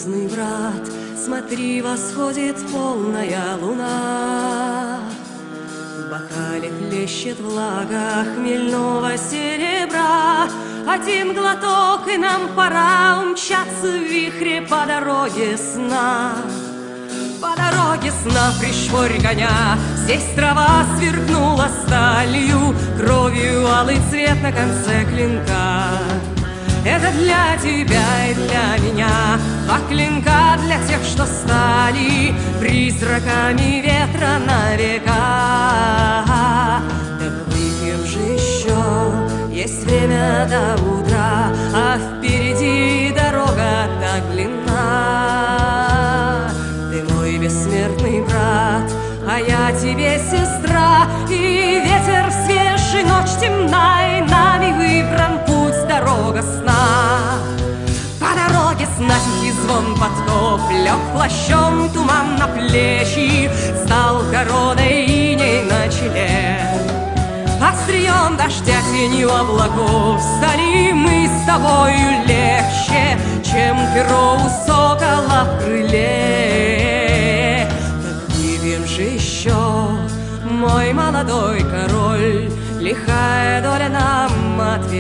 звездный брат, смотри, восходит полная луна. В бокале хлещет влага хмельного серебра. Один глоток, и нам пора умчаться в вихре по дороге сна. По дороге сна пришпорь коня, здесь трава сверкнула сталью, кровью алый цвет на конце клинка. Это для тебя и для меня, два клинка для тех, что стали призраками ветра на века. Так выпьем же еще, есть время до утра, а впереди дорога так длинна. Ты мой бессмертный брат, а я тебе сестра, и ветер свежий, ночь темна, и нами выбран путь, дорога сна. По дороге сна тихий звон подкоп лег плащом туман на плечи, стал короной иней на челе. Острием дождя тенью облаков стали мы с тобою легче, чем перо у сокола в крыле. Так выпьем же еще, мой молодой король, лихая доля нам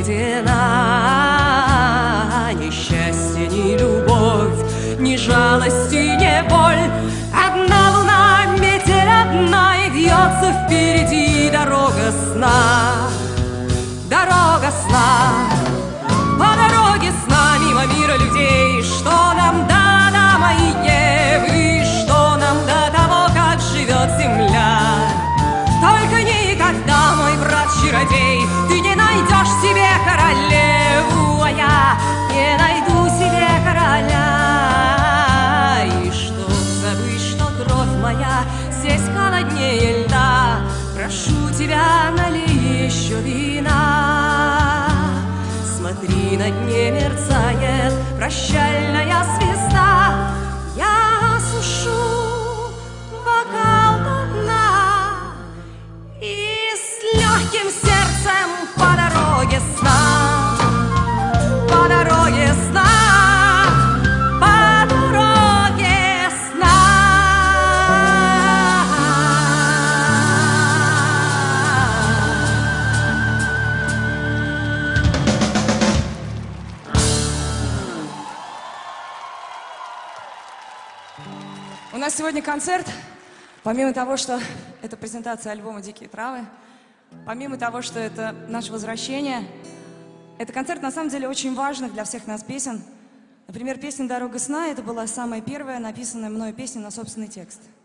отведена. Ни счастье, ни любовь, ни жалость и ни боль. Одна луна, метель одна, и вьется впереди дорога сна. Дорога сна. По дороге сна мимо мира людей. Что нам до Адама и Евы, что нам до того, как живет земля? Только никогда, мой брат-чародей, ты не найдешь себе королеву, а я не найду себе короля. И чтоб забыть, что кровь моя здесь холоднее льда, прошу тебя, налей еще вина. Смотри, на дне мерцает прощальная звезда. Я осушу бокал до дна и с легким сердцем по дороге сна, по дороге сна, по дороге сна. У нас сегодня концерт. Помимо того, что это презентация альбома «Дикие травы», помимо того, что это наше возвращение, это концерт, на самом деле, очень важных для всех нас песен. Например, песня «Дорога сна» — это была самая первая написанная мною песня на собственный текст.